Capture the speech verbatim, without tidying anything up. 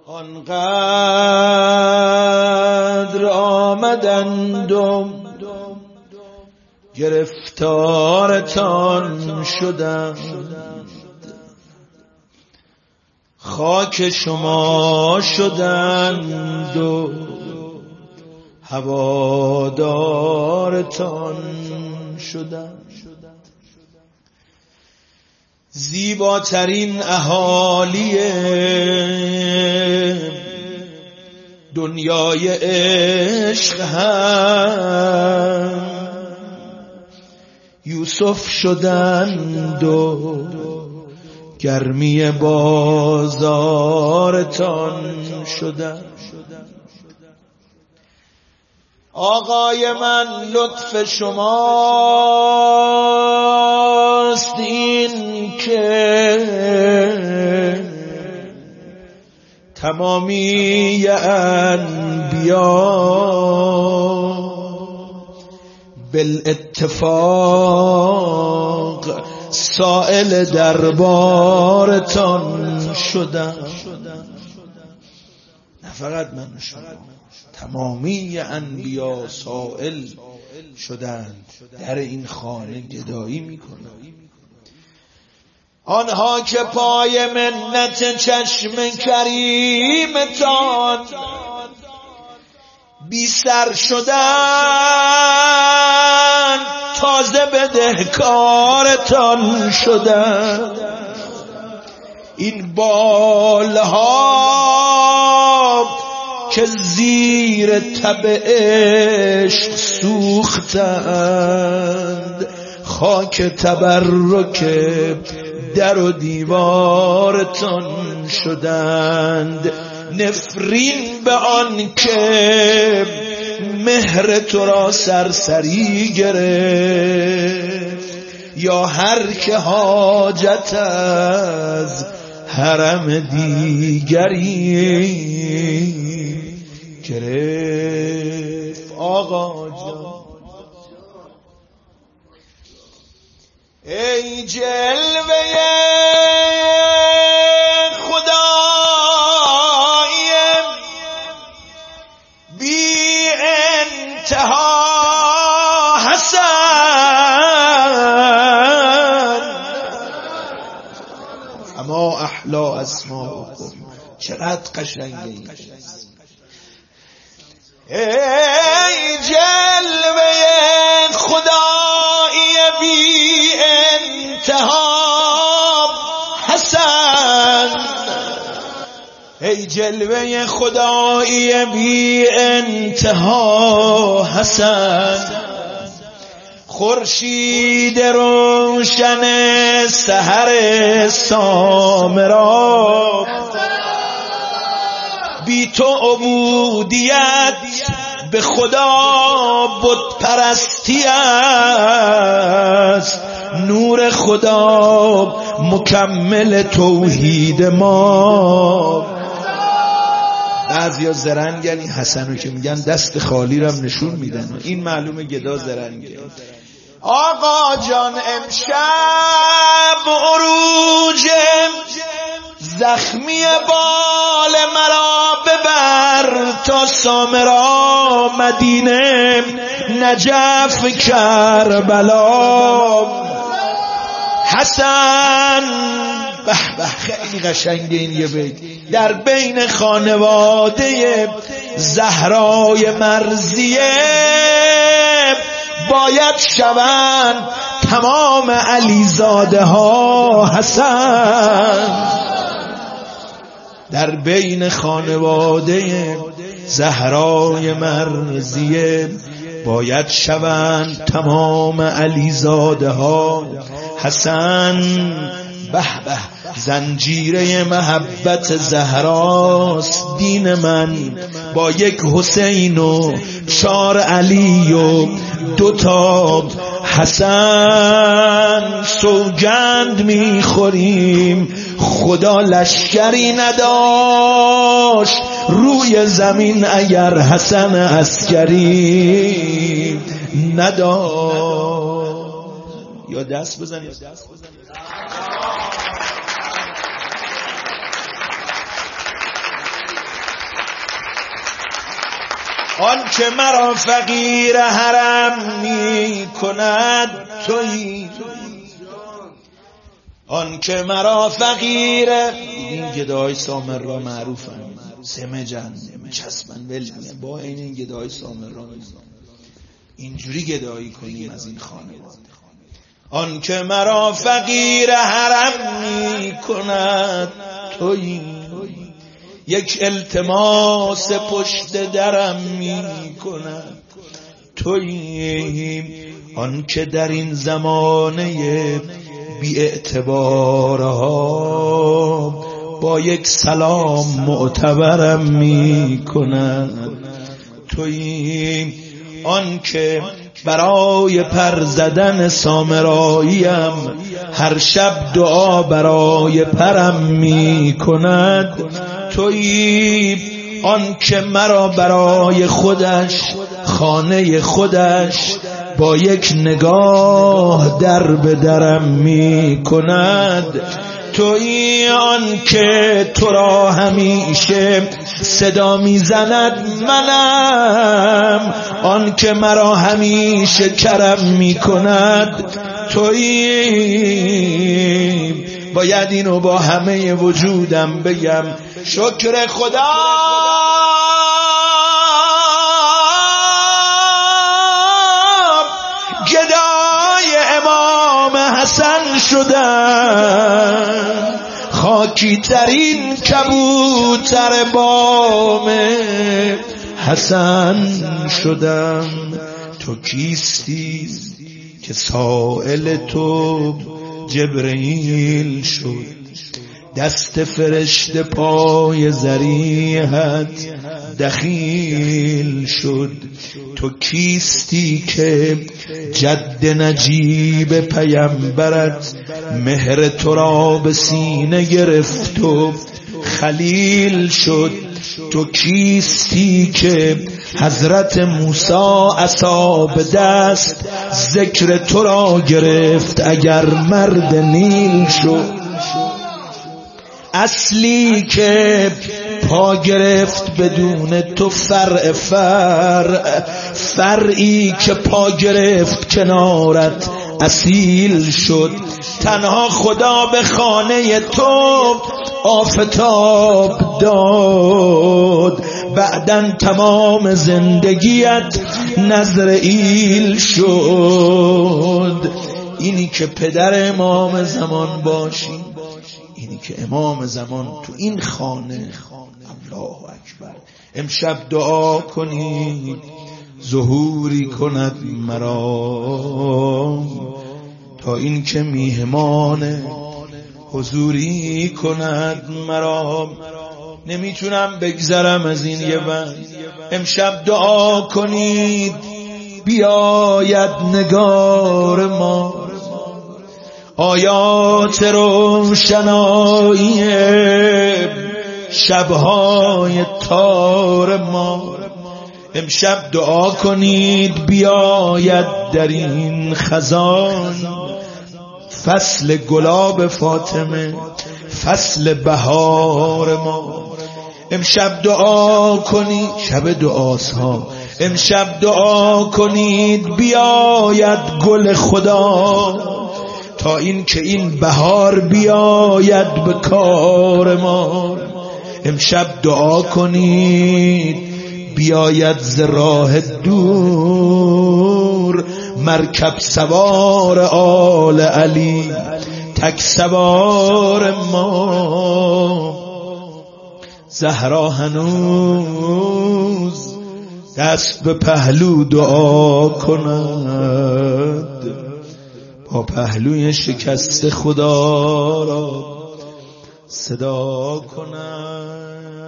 آنقدر آمدند و گرفتارتان شدند، خاک شما شدند و هوادارتان شدند. زیباترین اهالی دنیای عشق هم یوسف شدند و گرمی بازارتان شدند. آقای من لطف شماست این که تمامی انبیا بالاتفاق سائل دربارتان شدند. نه فقط من و شما، تمامی انبیا سائل شدند، در این خانه گدایی میکنند. آنها که پای منت چشم کریمتان بی سر شدند، تازه بدهکارتان شدند. این بالها که زیر تب عشق سوختند، خاک تبرک در و دیوارتان شدند. نفرین به آن که مهر تو را سرسری گرفت، یا هر که حاجت از حرم دیگری گرفت. آقا جان ای جلوه خدای بی انتها حسن، اما احلا اسماءکم، چقدر قشنگه این. ای جلوه خدای بی انتها حسن، ای جلوه خدای بی انتها حسن، خورشید روشن سحر سامرا، بی تو عبودیت به خدا بت پرستی است، نور خدا مکمل توحید ما. بعضیا زرنگ یعنی حسنو که میگن دست خالی رو نشون میدن، این معلومه گدا زرنگه. آقا جان امشب عروج زخمی بال مرا ببر تا سامرا، مدینه، نجف، کربلا. حسن به به خیلی قشنگه این یه بیت. در بین خانواده زهرای مرضیه باید شوند تمام علیزاده ها حسن. در بین خانواده زهرای مرضیه باید شوند تمام علیزاده ها حسن. به به زنجیره محبت زهراست دین من، با یک حسین و چار علی و دوتا حسن. سوگند میخوریم خدا لشکری نداشت روی زمین اگر حسن عسکری نداشت. یا دست بزنید. آن که مرا فقیر حرم می کند تویی، آن که مرا فقیر. این گدای سامر را معروفن سمجن چسبن ول با این این گدای سامر را اینجوری گدایی کنیم از این خانواده. آن که مرا فقیر حرم می کند تویی، یک التماس پشت درم می کند تویی. آن که در این زمانه بی اعتبارها با یک سلام معتبرم می کند تویی. آن که برای پر زدن سامراییم هر شب دعا برای پرم می کند تویی. آن که مرا برای خودش خانه خودش با یک نگاه در به درم می کند تویی. آن که تو را همیشه صدا می زند منم، آن که مرا همیشه کرم می کند تویی. باید اینو با همه وجودم بگم شکر خدا گدای امام حسن شدم، خاکی ترین کبوتر بام حسن شدم. تو کیستی که سائل تو جبرئیل شد، دست فرشته پای ذریحت دخیل شد. تو کیستی که جد نجیب پیمبرت مهر تو را به سینه گرفت و خلیل شد. تو کیستی که حضرت موسی عصا به دست ذکر تو را گرفت اگر مرد نیل شد. اصلی که پا گرفت بدون تو فرع فرع، فرعی که پا گرفت کنارت اصیل شد. تنها خدا به خانه تو آفتاب داد، بعدن تمام زندگیت نزرئیل شد. اینی که پدر امام زمان باشی، اینی که امام زمان تو این خانه، الله اکبر. امشب دعا کنید ظهوری کند مرا، تا این که میهمان حضوری کند مرا. نمیتونم بگذرم از این یه بند. امشب دعا کنید بیاید نگار ما، آیات روشنایی شبهای تار ما. امشب دعا کنید بیاید در این خزان فصل گلاب فاطمه، فصل بهار ما. امشب دعا کنید، شب دعاست ها، امشب دعا کنید بیاید گل خدا، تا این که این بهار بیاید به کار ما. امشب دعا کنید بیاید ز راه دور مرکب سوار آل علی، تک سوار ما. زهرا هنوز دست به پهلو دعا کند، با پهلوی شکست خدا را صدا کند.